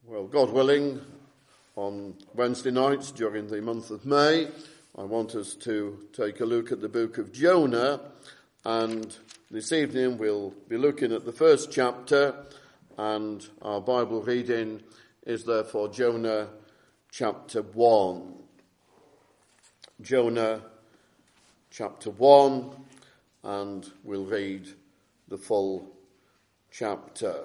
Well, God willing, on Wednesday nights during the month of May, I want us to take a look at the book of Jonah, and this evening we'll be looking at the first chapter, and our Bible reading is therefore Jonah chapter 1. Jonah chapter 1, and we'll read the full chapter.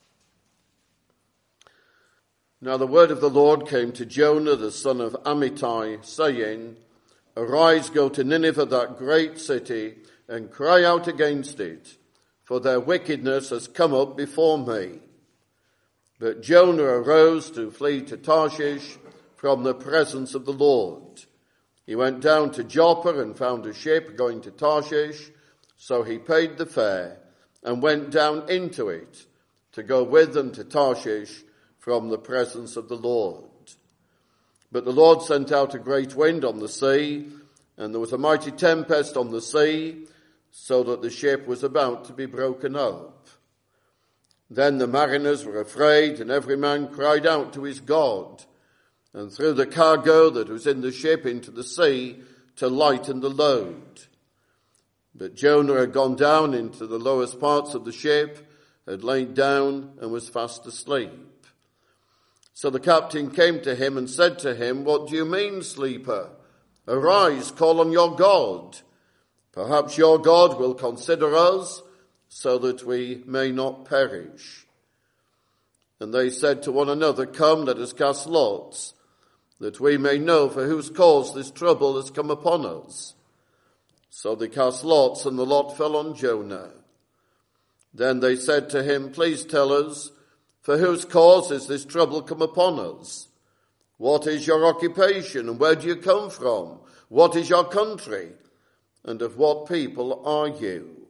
Now the word of the Lord came to Jonah, the son of Amittai, saying, Arise, go to Nineveh, that great city, and cry out against it, for their wickedness has come up before me. But Jonah arose to flee to Tarshish from the presence of the Lord. He went down to Joppa and found a ship going to Tarshish, so he paid the fare and went down into it to go with them to Tarshish from the presence of the Lord. But the Lord sent out a great wind on the sea, and there was a mighty tempest on the sea, so that the ship was about to be broken up. Then the mariners were afraid, and every man cried out to his God, and threw the cargo that was in the ship into the sea to lighten the load. But Jonah had gone down into the lowest parts of the ship, had laid down, and was fast asleep. So the captain came to him and said to him, What do you mean, sleeper? Arise, call on your God. Perhaps your God will consider us, so that we may not perish. And they said to one another, Come, let us cast lots, that we may know for whose cause this trouble has come upon us. So they cast lots, and the lot fell on Jonah. Then they said to him, Please tell us, for whose cause has this trouble come upon us? What is your occupation, and where do you come from? What is your country, and of what people are you?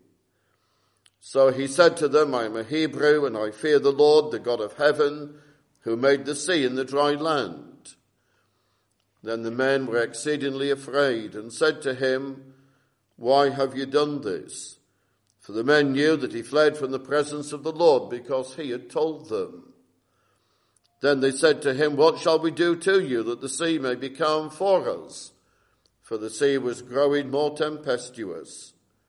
So he said to them, I am a Hebrew, and I fear the Lord, the God of heaven, who made the sea and the dry land. Then the men were exceedingly afraid, and said to him, Why have you done this? For the men knew that he fled from the presence of the Lord, because he had told them. Then they said to him, What shall we do to you, that the sea may be calm for us? For the sea was growing more tempestuous.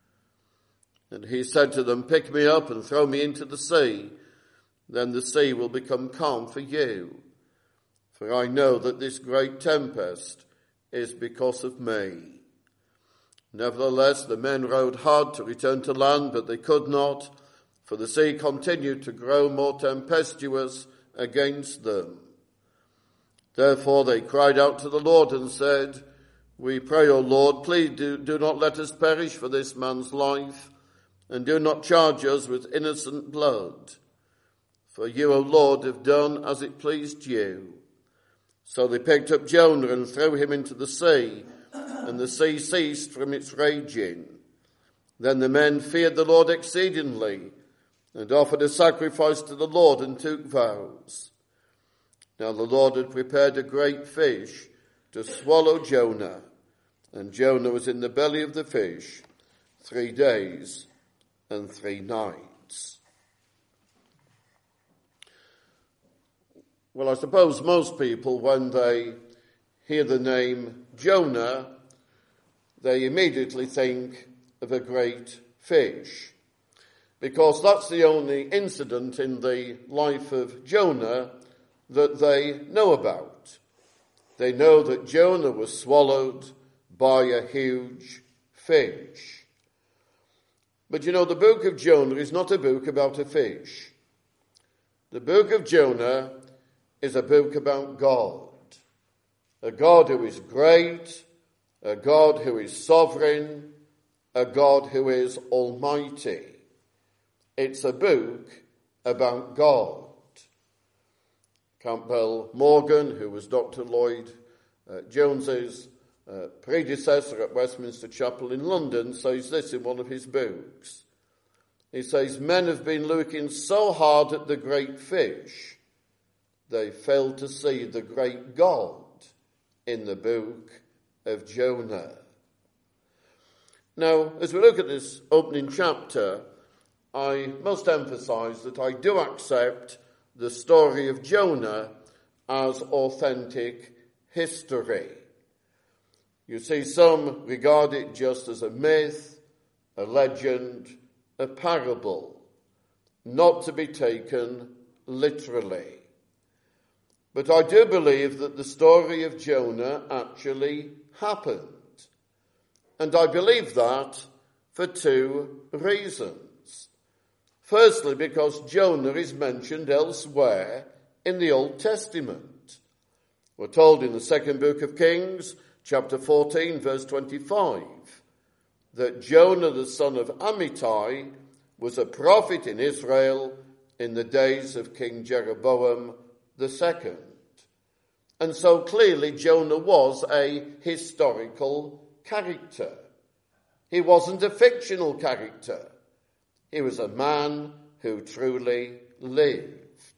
And he said to them, Pick me up and throw me into the sea. Then the sea will become calm for you. For I know that this great tempest is because of me. Nevertheless, the men rowed hard to return to land, but they could not, for the sea continued to grow more tempestuous against them. Therefore they cried out to the Lord and said, We pray, O Lord, please do not let us perish for this man's life, and do not charge us with innocent blood. For you, O Lord, have done as it pleased you. So they picked up Jonah and threw him into the sea, and the sea ceased from its raging. Then the men feared the Lord exceedingly, and offered a sacrifice to the Lord and took vows. Now the Lord had prepared a great fish to swallow Jonah, and Jonah was in the belly of the fish 3 days and 3 nights. Well, I suppose most people, when they hear the name Jonah, they immediately think of a great fish, because that's the only incident in the life of Jonah that they know about. They know that Jonah was swallowed by a huge fish. But you know, the book of Jonah is not a book about a fish. The book of Jonah is a book about God. A God who is great, a God who is sovereign, a God who is almighty. It's a book about God. Campbell Morgan, who was Dr. Lloyd Jones's predecessor at Westminster Chapel in London, says this in one of his books. He says, Men have been looking so hard at the great fish, they failed to see the great God in the book of Jonah. Now, as we look at this opening chapter, I must emphasize that I do accept the story of Jonah as authentic history. You see, some regard it just as a myth, a legend, a parable, not to be taken literally. But I do believe that the story of Jonah actually happened. And I believe that for two reasons. Firstly, because Jonah is mentioned elsewhere in the Old Testament. We're told in the second book of Kings, chapter 14, verse 25, that Jonah, the son of Amittai, was a prophet in Israel in the days of King Jeroboam II. And so clearly Jonah was a historical character. He wasn't a fictional character. He was a man who truly lived.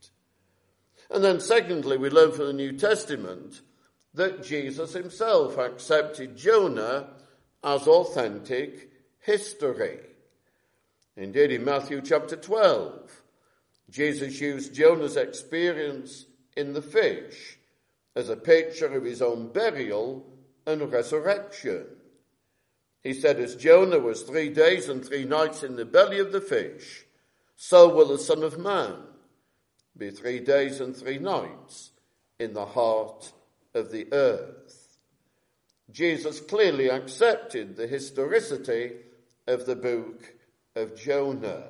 And then secondly, we learn from the New Testament that Jesus himself accepted Jonah as authentic history. Indeed, in Matthew chapter 12, Jesus used Jonah's experience in the fish as a picture of his own burial and resurrection. He said, as Jonah was 3 days and 3 nights in the belly of the fish, so will the Son of Man be 3 days and 3 nights in the heart of the earth. Jesus clearly accepted the historicity of the book of Jonah.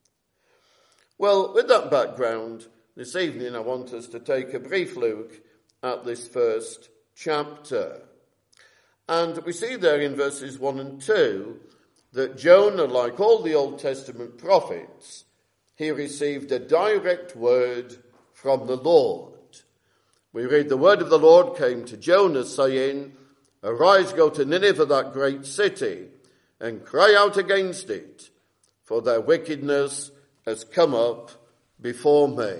Well, with that background, this evening I want us to take a brief look at this first chapter. And we see there in verses 1 and 2 that Jonah, like all the Old Testament prophets, he received a direct word from the Lord. We read, the word of the Lord came to Jonah, saying, arise, go to Nineveh, that great city, and cry out against it, for their wickedness has come up before me.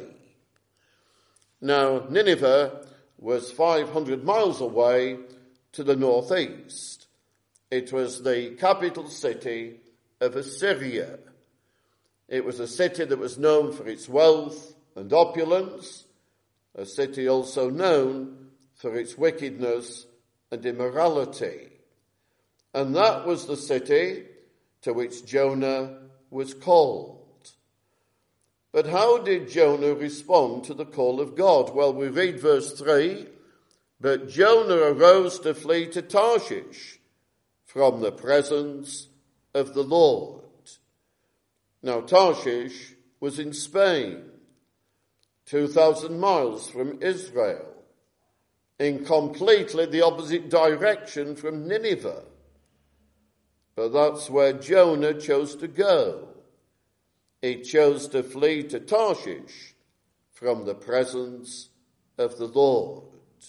Now, Nineveh was 500 miles away to the northeast. It was the capital city of Assyria. It was a city that was known for its wealth and opulence, a city also known for its wickedness and immorality. And that was the city to which Jonah was called. But how did Jonah respond to the call of God? Well, we read verse 3, but Jonah arose to flee to Tarshish from the presence of the Lord. Now, Tarshish was in Spain, 2,000 miles from Israel, in completely the opposite direction from Nineveh. But that's where Jonah chose to go. He chose to flee to Tarshish from the presence of the Lord.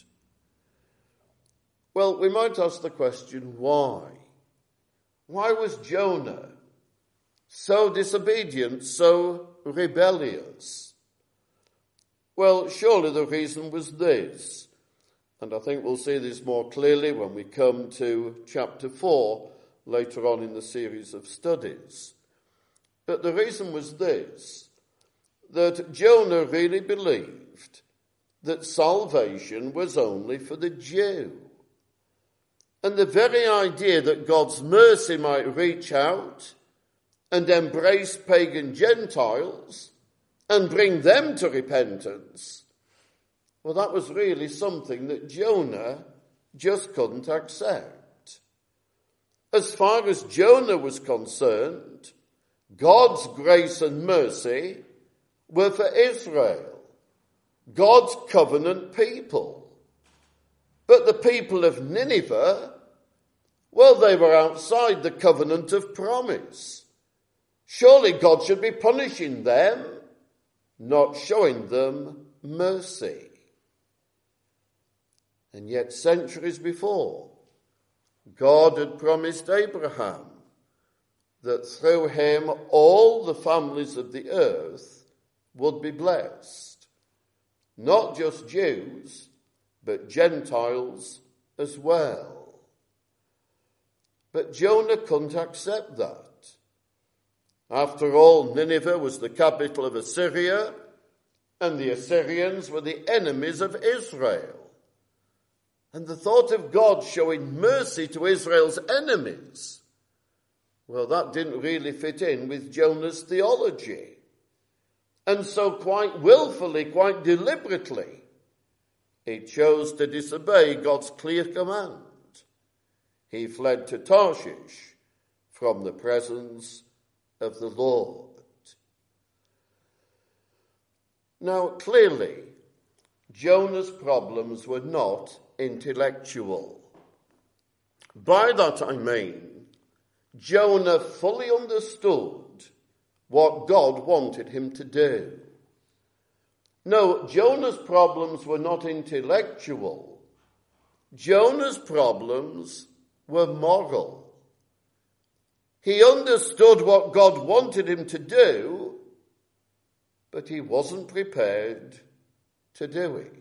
Well, we might ask the question, why? Why was Jonah so disobedient, so rebellious? Well, surely the reason was this, and I think we'll see this more clearly when we come to chapter 4 later on in the series of studies. But the reason was this, that Jonah really believed that salvation was only for the Jew. And the very idea that God's mercy might reach out and embrace pagan Gentiles and bring them to repentance, well, that was really something that Jonah just couldn't accept. As far as Jonah was concerned, God's grace and mercy were for Israel, God's covenant people. But the people of Nineveh, well, they were outside the covenant of promise. Surely God should be punishing them, not showing them mercy. And yet centuries before, God had promised Abraham that through him all the families of the earth would be blessed. Not just Jews, but Gentiles as well. But Jonah couldn't accept that. After all, Nineveh was the capital of Assyria, and the Assyrians were the enemies of Israel. And the thought of God showing mercy to Israel's enemies, well, that didn't really fit in with Jonah's theology. And so quite willfully, quite deliberately, he chose to disobey God's clear command. He fled to Tarshish from the presence of the Lord. Now, clearly, Jonah's problems were not intellectual. By that I mean, Jonah fully understood what God wanted him to do. No, Jonah's problems were not intellectual. Jonah's problems were moral. He understood what God wanted him to do, but he wasn't prepared to do it.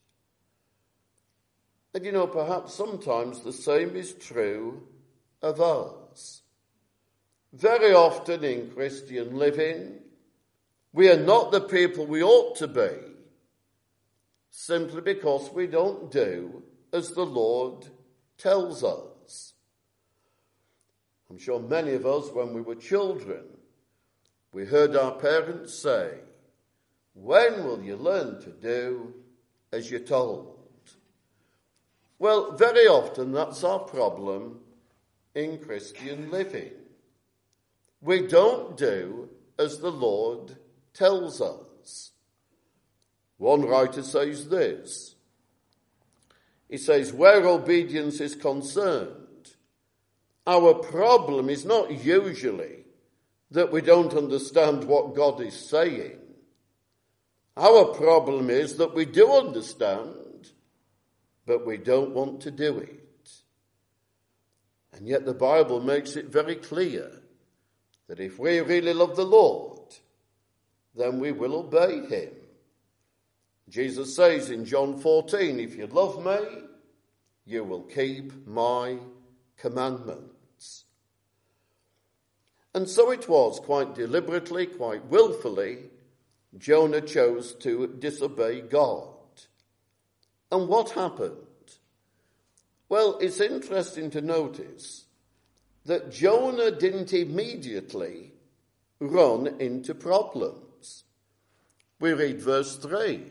And perhaps sometimes the same is true of us. Very often in Christian living, we are not the people we ought to be, simply because we don't do as the Lord tells us. I'm sure many of us, when we were children, we heard our parents say, "When will you learn to do as you're told?" Well, very often that's our problem in Christian living. We don't do as the Lord tells us. One writer says this. He says, where obedience is concerned, our problem is not usually that we don't understand what God is saying. Our problem is that we do understand, but we don't want to do it. And yet the Bible makes it very clear that if we really love the Lord, then we will obey him. Jesus says in John 14, if you love me, you will keep my commandments. And so it was, quite deliberately, quite willfully, Jonah chose to disobey God. And what happened? Well, it's interesting to notice that Jonah didn't immediately run into problems. We read verse 3.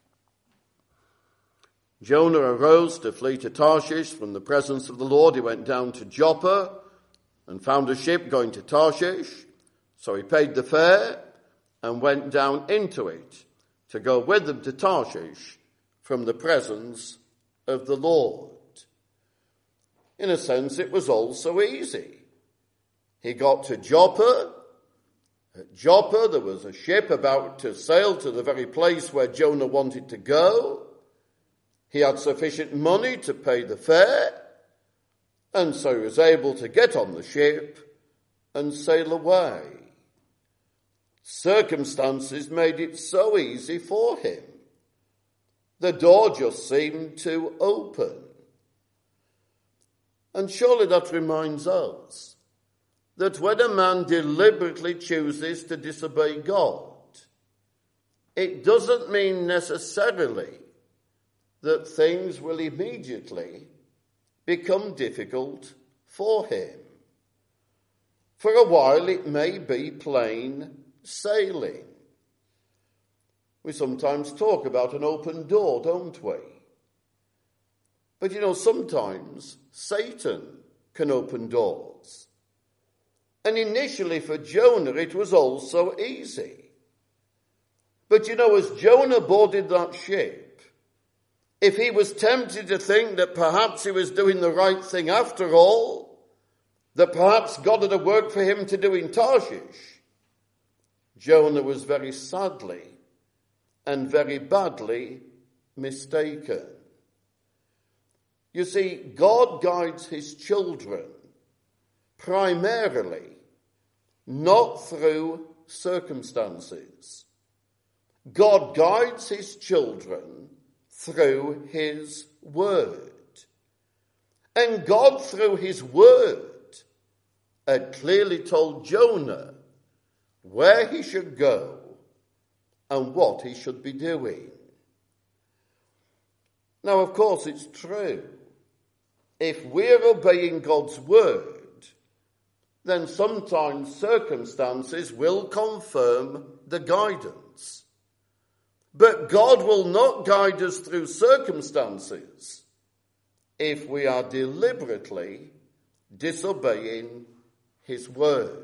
Jonah arose to flee to Tarshish from the presence of the Lord. He went down to Joppa and found a ship going to Tarshish. So he paid the fare and went down into it to go with them to Tarshish from the presence of the Lord. In a sense, it was all so easy. He got to Joppa. At Joppa, there was a ship about to sail to the very place where Jonah wanted to go. He had sufficient money to pay the fare, and so he was able to get on the ship and sail away. Circumstances made it so easy for him. The door just seemed to open. And surely that reminds us that when a man deliberately chooses to disobey God, it doesn't mean necessarily that things will immediately become difficult for him. For a while it may be plain sailing. We sometimes talk about an open door, don't we? But sometimes Satan can open doors. And initially for Jonah it was all so easy. But as Jonah boarded that ship, if he was tempted to think that perhaps he was doing the right thing after all, that perhaps God had a work for him to do in Tarshish, Jonah was very sadly and very badly mistaken. You see, God guides his children primarily not through circumstances. God guides his children through his word. And God, through his word, had clearly told Jonah where he should go and what he should be doing. Now, of course, it's true. If we're obeying God's word, then sometimes circumstances will confirm the guidance. But God will not guide us through circumstances if we are deliberately disobeying his word.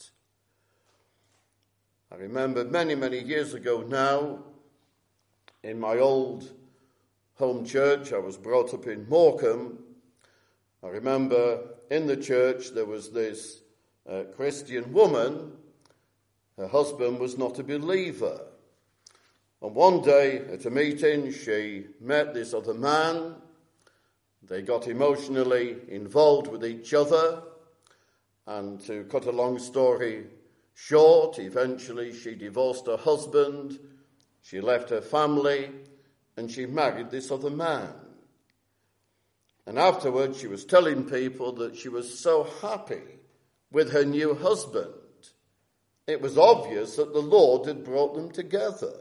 I remember many, many years ago now, in my old home church, I was brought up in Morecambe. I remember in the church there was this Christian woman. Her husband was not a believer. And one day at a meeting she met this other man. They got emotionally involved with each other. And to cut a long story short, eventually she divorced her husband. She left her family and she married this other man. And afterwards she was telling people that she was so happy with her new husband. It was obvious that the Lord had brought them together.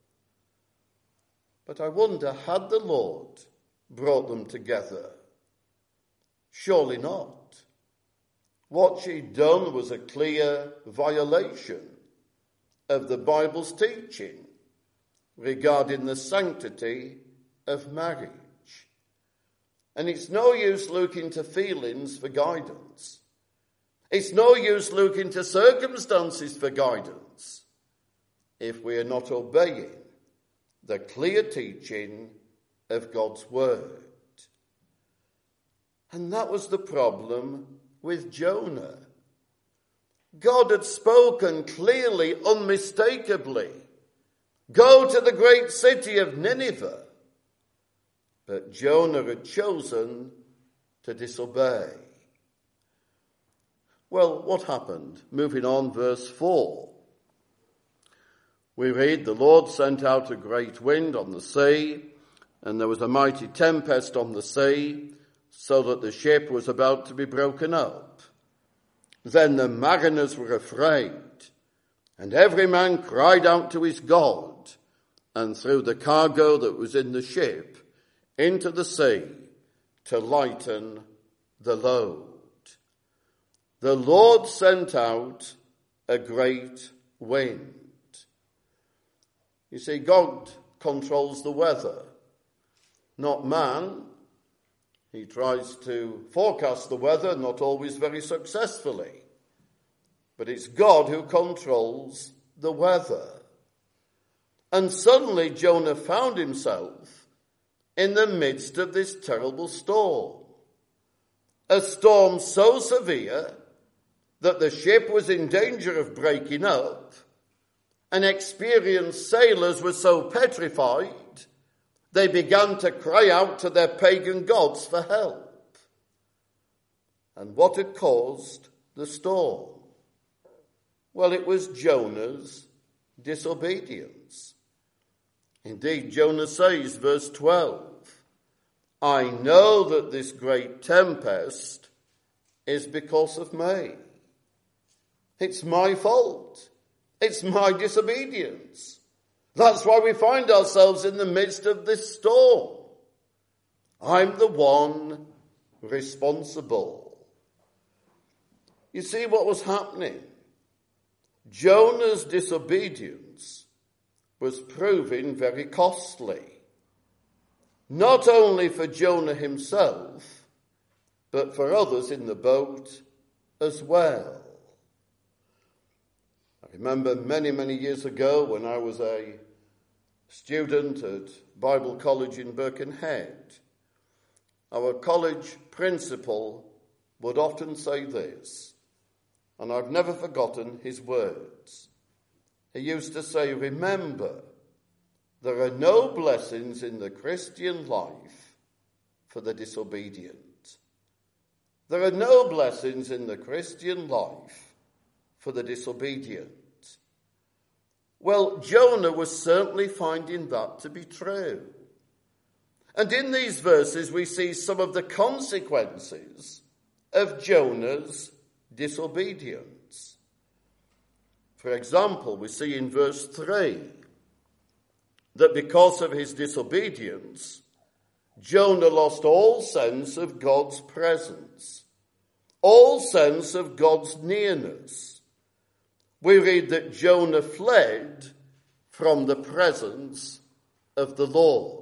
But I wonder, had the Lord brought them together? Surely not. What she'd done was a clear violation of the Bible's teaching regarding the sanctity of marriage. And it's no use looking to feelings for guidance. It's no use looking to circumstances for guidance if we are not obeying the clear teaching of God's word. And that was the problem with Jonah. God had spoken clearly, unmistakably, go to the great city of Nineveh. But Jonah had chosen to disobey. Well, what happened? Moving on, verse 4. We read, the Lord sent out a great wind on the sea, and there was a mighty tempest on the sea, so that the ship was about to be broken up. Then the mariners were afraid, and every man cried out to his God, and threw the cargo that was in the ship into the sea to lighten the load. The Lord sent out a great wind. You see, God controls the weather, not man. He tries to forecast the weather, not always very successfully. But it's God who controls the weather. And suddenly Jonah found himself in the midst of this terrible storm. A storm so severe that the ship was in danger of breaking up, and experienced sailors were so petrified they began to cry out to their pagan gods for help. And what had caused the storm? Well, it was Jonah's disobedience. Indeed, Jonah says, verse 12, I know that this great tempest is because of me. It's my fault. It's my disobedience. That's why we find ourselves in the midst of this storm. I'm the one responsible. You see what was happening? Jonah's disobedience was proving very costly. Not only for Jonah himself, but for others in the boat as well. I remember many, many years ago when I was a student at Bible College in Birkenhead, our college principal would often say this, and I've never forgotten his words. He used to say, remember, there are no blessings in the Christian life for the disobedient. There are no blessings in the Christian life for the disobedient. Well, Jonah was certainly finding that to be true. And in these verses we see some of the consequences of Jonah's disobedience. For example, we see in verse 3, that because of his disobedience, Jonah lost all sense of God's presence, all sense of God's nearness. We read that Jonah fled from the presence of the Lord.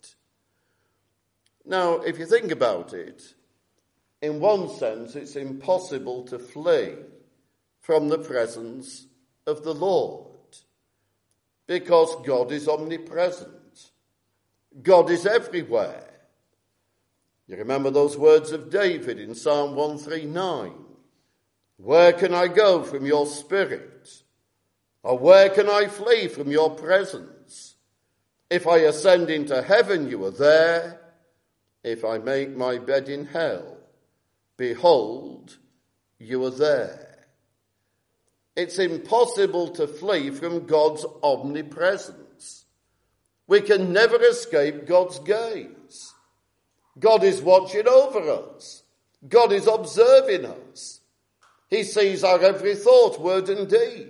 Now, if you think about it, in one sense, it's impossible to flee from the presence of the Lord, because God is omnipresent. God is everywhere. You remember those words of David in Psalm 139. Where can I go from your spirit? Or where can I flee from your presence? If I ascend into heaven, you are there. If I make my bed in hell, behold, you are there. It's impossible to flee from God's omnipresence. We can never escape God's gaze. God is watching over us. God is observing us. He sees our every thought, word and deed.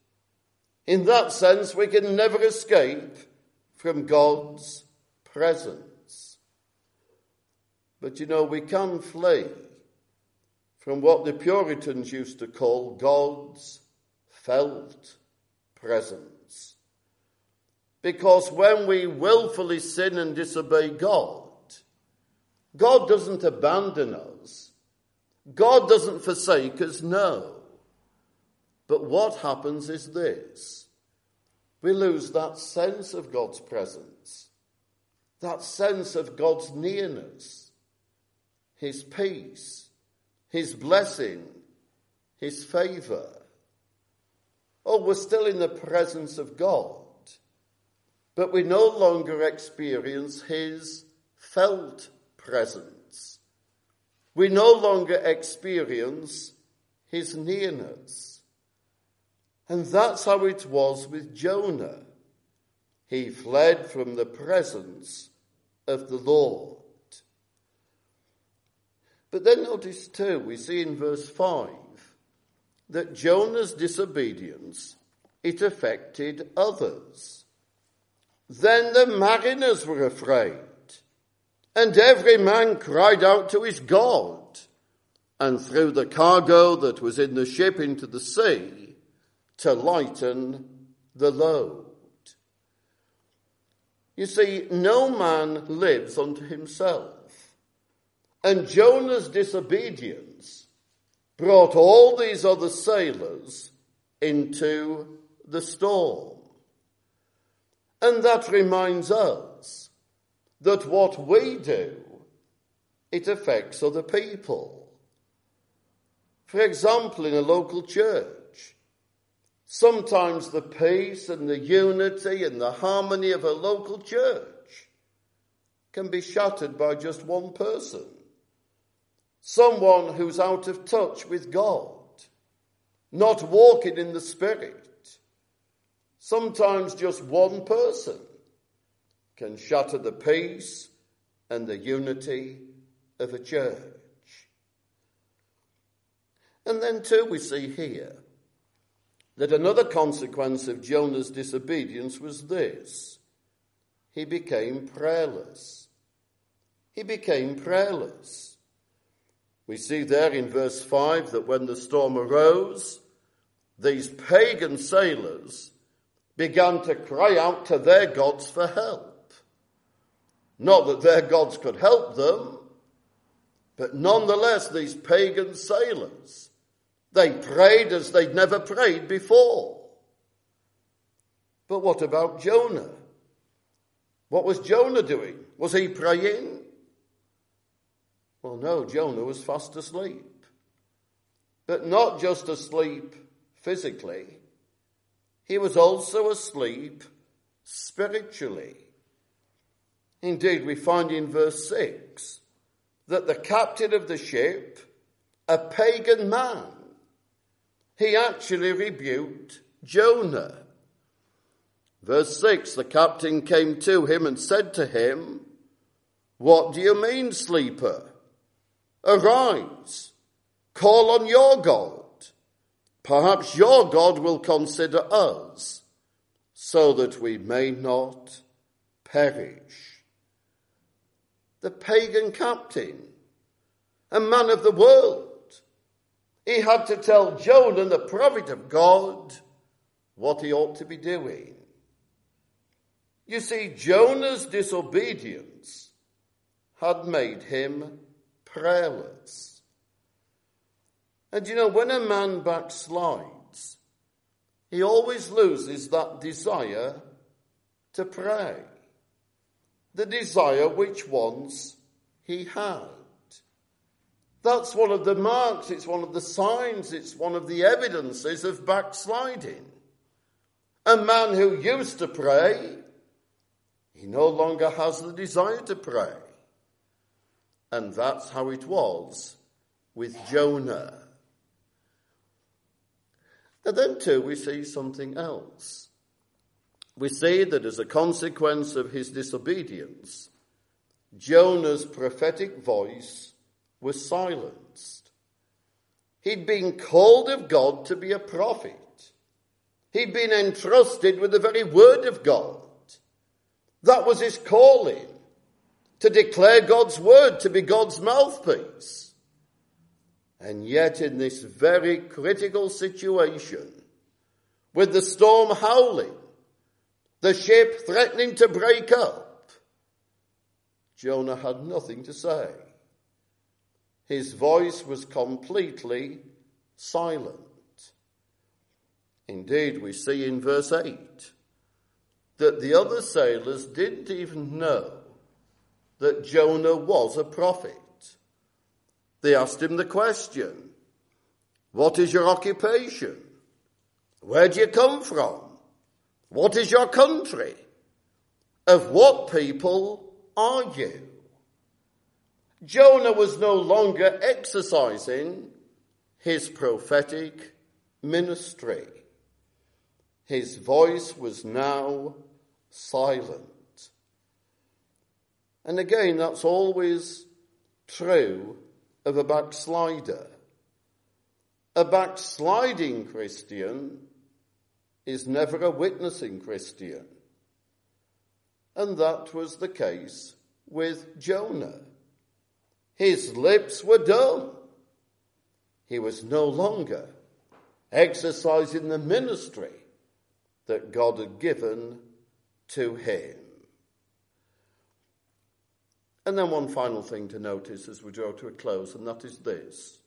In that sense, we can never escape from God's presence. But we can flee from what the Puritans used to call God's felt presence. Because when we willfully sin and disobey God, God doesn't abandon us. God doesn't forsake us, no. But what happens is this. We lose that sense of God's presence, that sense of God's nearness, his peace, his blessing, his favour. Oh, we're still in the presence of God, but we no longer experience his felt presence. We no longer experience his nearness. And that's how it was with Jonah. He fled from the presence of the Lord. But then notice too, we see in verse 5, that Jonah's disobedience, it affected others. Then the mariners were afraid, and every man cried out to his God, and threw the cargo that was in the ship into the sea to lighten the load. You see, no man lives unto himself. And Jonah's disobedience brought all these other sailors into the storm. And that reminds us that what we do, it affects other people. For example, in a local church, sometimes the peace and the unity and the harmony of a local church can be shattered by just one person. Someone who's out of touch with God, not walking in the Spirit. Sometimes just one person can shatter the peace and the unity of a church. And then too we see here that another consequence of Jonah's disobedience was this. He became prayerless. He became prayerless. We see there in verse 5 that when the storm arose, these pagan sailors began to cry out to their gods for help. Not that their gods could help them, but nonetheless these pagan sailors, they prayed as they'd never prayed before. But what about Jonah? What was Jonah doing? Was he praying? Well, no, Jonah was fast asleep. But not just asleep physically. He was also asleep spiritually. Indeed, we find in verse 6 that the captain of the ship, a pagan man, he actually rebuked Jonah. Verse 6, the captain came to him and said to him, "What do you mean, sleeper? Arise, call on your God. Perhaps your God will consider us, so that we may not perish. The pagan captain, a man of the world, he had to tell Jonah, the prophet of God, what he ought to be doing. You see, Jonah's disobedience had made him prayerless. And you know, when a man backslides, he always loses that desire to pray. The desire which once he had. That's one of the marks, it's one of the signs, it's one of the evidences of backsliding. A man who used to pray, he no longer has the desire to pray. And that's how it was with Jonah. And then too, we see something else. We see that as a consequence of his disobedience, Jonah's prophetic voice was silenced. He'd been called of God to be a prophet. He'd been entrusted with the very word of God. That was his calling, to declare God's word, to be God's mouthpiece. And yet in this very critical situation, with the storm howling, the ship threatening to break up, Jonah had nothing to say. His voice was completely silent. Indeed, we see in verse 8 that the other sailors didn't even know that Jonah was a prophet. They asked him the question, "What is your occupation? Where do you come from? What is your country? Of what people are you?" Jonah was no longer exercising his prophetic ministry. His voice was now silent. And again, that's always true of a backslider. A backsliding Christian is never a witnessing Christian. And that was the case with Jonah. His lips were dumb. He was no longer exercising the ministry that God had given to him. And then one final thing to notice as we draw to a close, and that is this,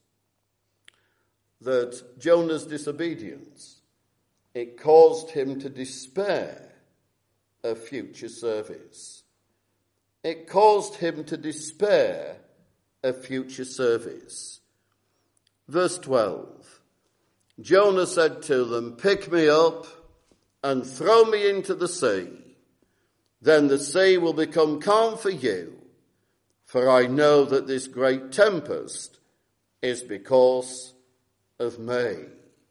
that Jonah's disobedience, it caused him to despair of future service. It caused him to despair of future service. Verse 12, Jonah said to them, "Pick me up and throw me into the sea. Then the sea will become calm for you, for I know that this great tempest is because of me."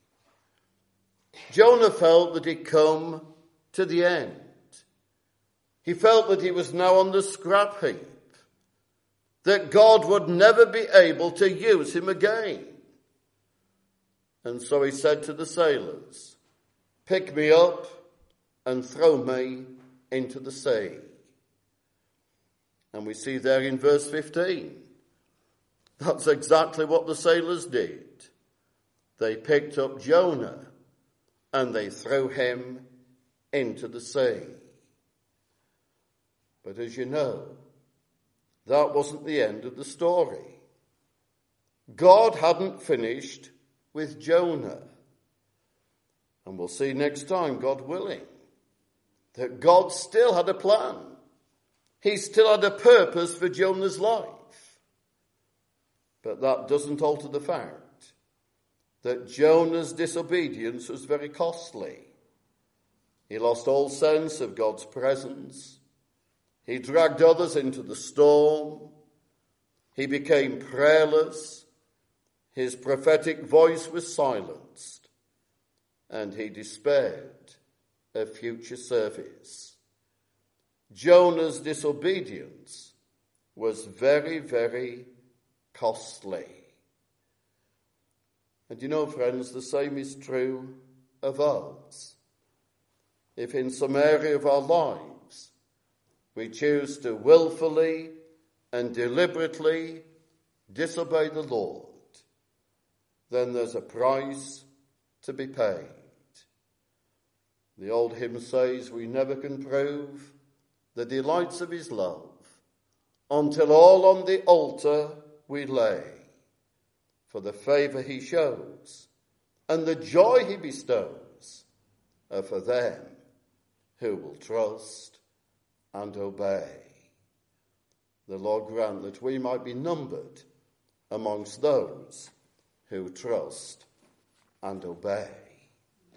Jonah felt that he'd come to the end. He felt that he was now on the scrap heap, that God would never be able to use him again. And so he said to the sailors, "Pick me up and throw me into the sea." And we see there in verse 15, that's exactly what the sailors did. They picked up Jonah and they threw him into the sea. But as you know, that wasn't the end of the story. God hadn't finished with Jonah. And we'll see next time, God willing, that God still had a plan. He still had a purpose for Jonah's life. But that doesn't alter the fact that Jonah's disobedience was very costly. He lost all sense of God's presence. He dragged others into the storm. He became prayerless. His prophetic voice was silenced. And he despaired of future service. Jonah's disobedience was very, very costly. And you know, friends, the same is true of us. If in some area of our lives we choose to willfully and deliberately disobey the Lord, then there's a price to be paid. The old hymn says we never can prove the delights of his love until all on the altar we lay, for the favour he shows and the joy he bestows are for them who will trust and obey. The Lord grant that we might be numbered amongst those who trust and obey.